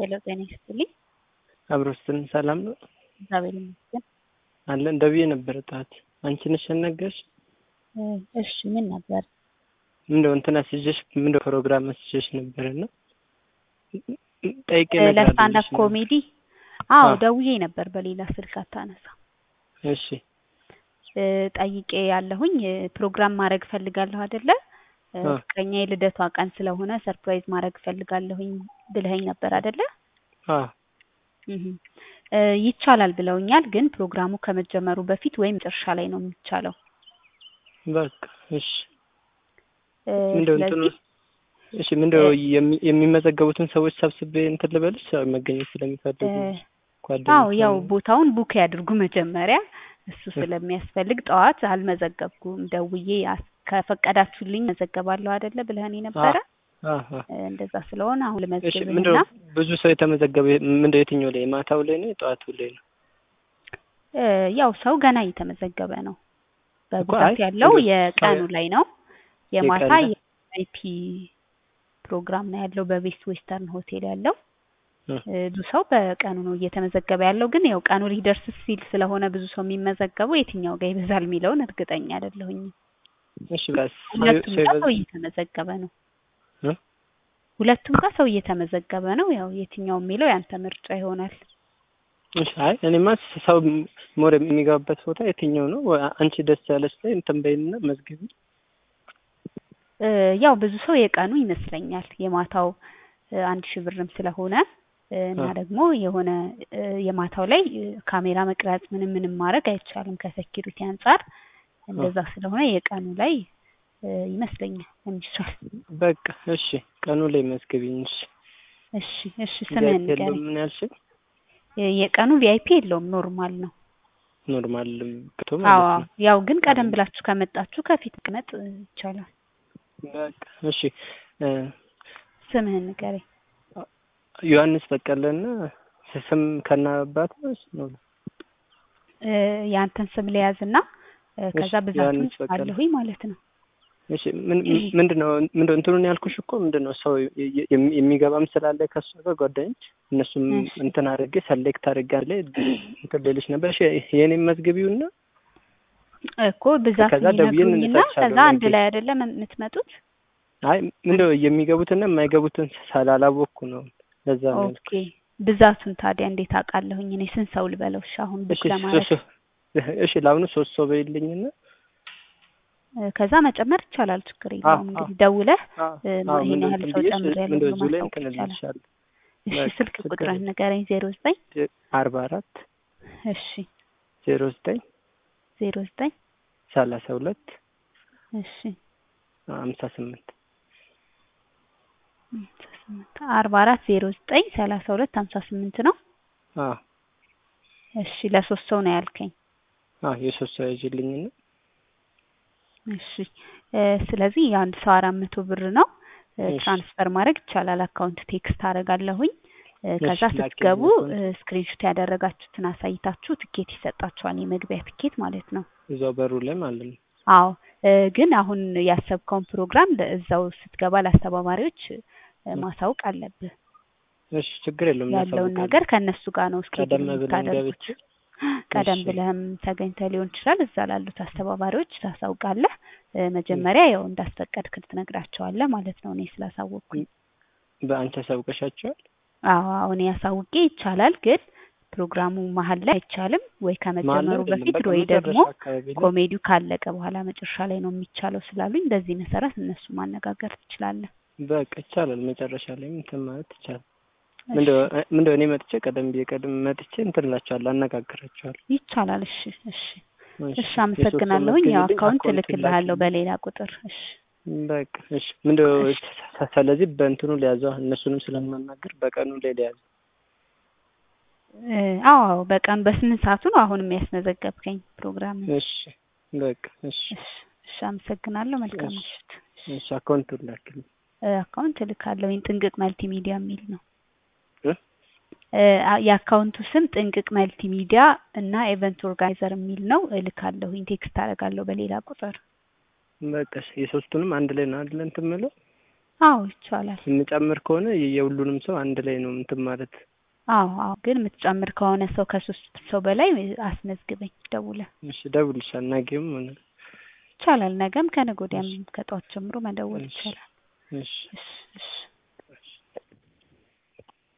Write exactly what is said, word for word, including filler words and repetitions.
ሄሎ ጤና ይስጥልኝ። አብሮስትን ሰላም ነው? እግዚአብሔር ይመስገን። አለ እንደዚህ ነበር ጣት አንቺ ነሽ ነገርሽ? እሺ ምን ነበር? ምንድነው እንትና ሲጀሽ ምንድነው ፕሮግራም መስጀሽ ነበርና ጠይቄ ነበር። ለስታንድ አፕ ኮሜዲ አዎ ደውዬ ነበር በሌላ ስልክ አታነሳ። እሺ ጠይቄ ያለሁኝ ፕሮግራም ማድረግ ፈልጋለሁ አይደለ? ፍቅረኛ የልደቷ ቀን ስለሆነ ሰርፕራይዝ ማድረግ ፈልጋለሁኝ ብለኸኝ ነበር አይደለ? አዎ ይቻላል ብለውኛል። ግን ፕሮግራሙ ከመጀመሩ በፊት ወይም መጨረሻ ላይ ነው የሚቻለው። በቃ እሺ ምንድነው እንትኑ እሺ ምንድነው የሚመዘገቡትን ሰዎች ሰብስቤ እንትን ልበልሽ መገኘት ስለሚፈልጉ አዎ ያው ቦታውን ቡክ ያድርጉ መጀመሪያ እሱ ስለሚያስፈልግ ጠዋት አልመዘገብኩም ደውዬ ከፈቀዳችሁልኝ መዘገባለሁ አይደለ ብለህኝ ነበር። አሃ እንደዛ ስለሆነ አሁን ለመዝገብና ምንድነው ብዙ ሰው የተመዘገበ ምንድነው የትኛው ላይ ማታው ላይ ነው ጠዋቱ ላይ ነው? ያው ሰው ገና እየተመዘገበ ነው። በብዛት ያለው የቀኑ ላይ ነው። የማታ የአይፒ ፕሮግራም ነው ያለው በቤስት ዌስተርን ሆቴል ያለው። ብዙ ሰው በቀኑ ነው እየተመዘገበ ያለው። ግን ያው ቀኑ ሊደርስ ሲል ስለሆነ ብዙ ሰው የሚመዘገበው የትኛው ጋር ይበዛል የሚለውን እርግጠኛ አይደለሁኝ። እሺ ባስ ሁለቱም ጋር ሰው እየተመዘገበ ነው። ሁለቱም ጋር ሰው እየተመዘገበ ነው። ያው የትኛው የሚለው ያንተ ምርጫ ይሆናል። እሺ አይ እኔማ ሰው ሞር የሚገባበት ቦታ የትኛው ነው? አንቺ ደስ ያለሽ ላይ እንትን በይና መዝግቢ። ያው ብዙ ሰው የቀኑ ይመስለኛል የማታው አንድ ሺህ ብርም ስለሆነ እና ደግሞ የሆነ የማታው ላይ ካሜራ መቅረጽ ምንም ምንም ማድረግ አይቻልም ከሴኩሪቲ አንፃር እንደዛ ስለሆነ የቀኑ ላይ ይመስለኛል የሚሻል። በቃ እሺ ቀኑ ላይ መዝግቢኝ። እሺ እሺ ስምህን ንገረኝ። ምን ያልሽኝ? የቀኑ ቪአይፒ የለውም ኖርማል ነው። ኖርማል ከቶ ማለት ነው። አዎ ያው ግን ቀደም ብላችሁ ከመጣችሁ ከፊት መቅመጥ ይቻላል። በቃ እሺ ስምህን ንገረኝ። ዮሐንስ በቀለና ስም ከናባት ነው። ያንተን ስም ለያዝና ከዛ ብዛቱን አለሁኝ ማለት ነው። እሺ ምን ምንድነው ምንድነው እንትኑን ያልኩሽ እኮ ምንድነው ሰው የሚገባም ስላለ ከሱ ጋር ጓደኞች እነሱም እንትን አድርጌ ሰሌክት አድርጌ አለ እንትን ልልሽ ነበር። እሺ የኔን መዝግቢውና እኮ ብዛት ይነግሩኝና ከዛ አንድ ላይ አይደለም የምትመጡት? አይ ምንድነው የሚገቡትና የማይገቡትን ሳላላወቅኩ ነው። ለዛ ነው። ኦኬ ብዛቱን ታዲያ እንዴት አውቃለሁኝ? እኔ ስንት ሰው ልበለው? እሺ አሁን ቡክ ለማለት እሺ ላውኑ ሶስት ሰው በይልኝና ከዛ መጨመር ይቻላል። ችግር የለውም። እንግዲህ ደውለህ ይሄን ያህል ሰው ጨምሬያለሁ ማለት ይቻላል። እሺ ስልክ ቁጥርህን ንገረኝ። ዜሮ ዘጠኝ አርባ አራት እሺ ዜሮ ዘጠኝ ዜሮ ዘጠኝ ሰላሳ ሁለት እሺ ሃምሳ ስምንት አርባ አራት ዜሮ ዘጠኝ ሰላሳ ሁለት ሃምሳ ስምንት ነው። አዎ እሺ ለሶስት ሰው ነው ያልከኝ? አዎ የሶስት ሰው ይዤልኝና እሺ ስለዚህ የአንድ ሰው አራት መቶ ብር ነው። ትራንስፈር ማድረግ ይቻላል። አካውንት ቴክስት አደርጋለሁኝ። ከዛ ስትገቡ ስክሪንሾት ያደረጋችሁትን አሳይታችሁ ትኬት ይሰጣችኋል። የመግቢያ ትኬት ማለት ነው። እዛው በሩ ላይ ማለት ነው። አዎ ግን አሁን ያሰብከውን ፕሮግራም እዛው ስትገባ ለአስተባባሪዎች ማሳወቅ አለብህ። እሺ ችግር የለውም። ያለውን ነገር ከነሱ ጋር ነው ስኬጁል የምታደርጉት። ቀደም ብለህም ተገኝተህ ሊሆን ይችላል። እዛ ላሉት አስተባባሪዎች ታሳውቃለህ። መጀመሪያ ያው እንዳስፈቀድክ ትነግራቸዋለህ ማለት ነው። እኔ ስላሳወቅኩኝ በአንተ አሳውቀሻቸዋል? አዎ አሁን ያሳውቄ ይቻላል። ግን ፕሮግራሙ መሀል ላይ አይቻልም ወይ ከመጀመሩ በፊት ወይ ደግሞ ኮሜዲው ካለቀ በኋላ መጨረሻ ላይ ነው የሚቻለው ስላሉኝ በዚህ መሰረት እነሱ ማነጋገር ትችላለህ። በቃ ይቻላል። መጨረሻ ላይ እንትን ማለት ይቻላል። ምንድነው ምንድነው እኔ መጥቼ ቀደም ብዬ ቀደም መጥቼ እንትን እላቸዋለሁ አነጋግራቸዋለሁ። ይቻላል። እሺ እሺ እሺ አመሰግናለሁኝ። ያው አካውንት እልክልሃለሁ በሌላ ቁጥር። እሺ በቃ እሺ ምንድነው ስለዚህ በእንትኑ ሊያዘው እነሱንም ስለማናገር በቀኑ ላይ ሊያዘው። አዎ በቀኑ በስምንት ሰዓቱ ነው አሁን የሚያስመዘገብከኝ ፕሮግራም። እሺ በቃ እሺ እሺ አመሰግናለሁ። መልካም ምሽት። እሺ አካውንት ልላክልኝ? አካውንት እልካለሁኝ። ጥንቅቅ መልቲ ሚዲያ የሚል ነው። የአካውንቱ ስም ጥንቅቅ መልቲ ሚዲያ እና ኢቨንት ኦርጋናይዘር የሚል ነው። እልካለሁኝ። ቴክስት አደርጋለሁ በሌላ ቁጥር። በቃ የሶስቱንም አንድ ላይ ነው አይደል እንትን የምለው? አዎ ይቻላል። እንጨምር ከሆነ የሁሉንም ሰው አንድ ላይ ነው እንትን ማለት። አዎ አዎ ግን የምትጨምር ከሆነ ሰው ከሶስት ሰው በላይ አስመዝግበኝ ደውለህ። እሺ እደውልልሻለሁ። ነገም ሆነ ይቻላል። ነገም ከነገ ወዲያም ከጠዋት ጀምሮ መደወል ይቻላል። እሺ እሺ እሺ